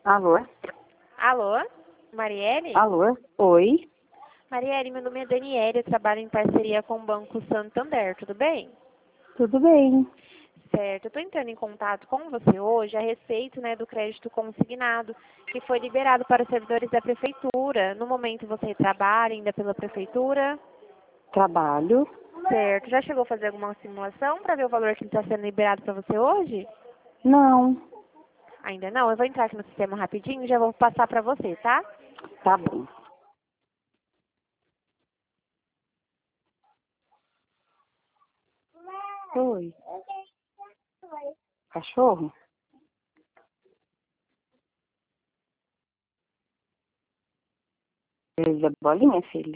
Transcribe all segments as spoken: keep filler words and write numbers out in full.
Alô? Alô, Marielle? Alô? Oi? Marielle, meu nome é Daniele, eu trabalho em parceria com o Banco Santander, tudo bem? Tudo bem? Certo, eu estou entrando em contato com você hoje a respeito, né, do crédito consignado, que foi liberado para os servidores da Prefeitura. No momento você trabalha ainda pela Prefeitura? Trabalho? Certo, já chegou a fazer alguma simulação para ver o valor que está sendo liberado para você hoje? Não. Ainda não? Eu vou entrar aqui no sistema rapidinho e já vou passar para você, tá? Tá bom. Oi. Cachorro? Ele é bolinha, filha?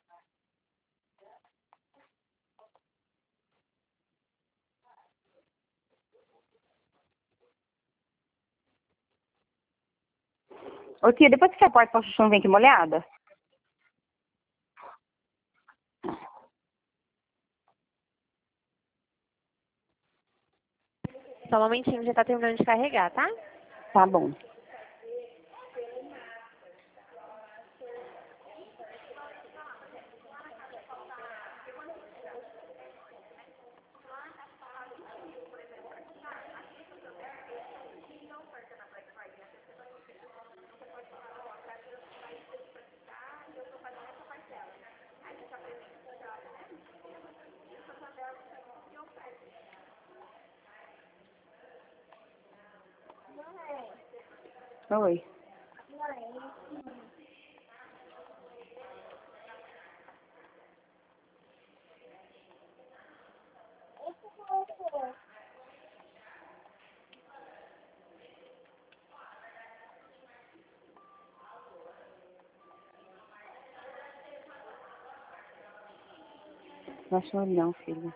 Ô tia, depois que você porta pra chuchu, não vem aqui molhada? Só um momentinho, já está terminando de carregar, tá? Tá bom. Oi. Não acho não, filha.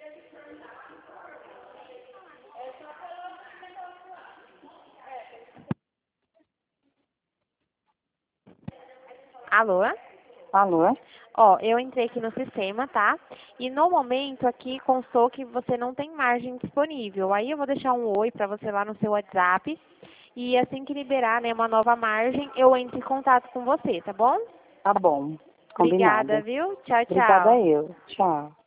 Alô? Alô? Ó, eu entrei aqui no sistema, tá? E no momento aqui constou que você não tem margem disponível. Aí eu vou deixar um oi para você lá no seu WhatsApp. E assim que liberar, né, uma nova margem, eu entro em contato com você, tá bom? Tá bom. Obrigada, Combinado. viu? Tchau, Obrigada tchau. eu. Tchau.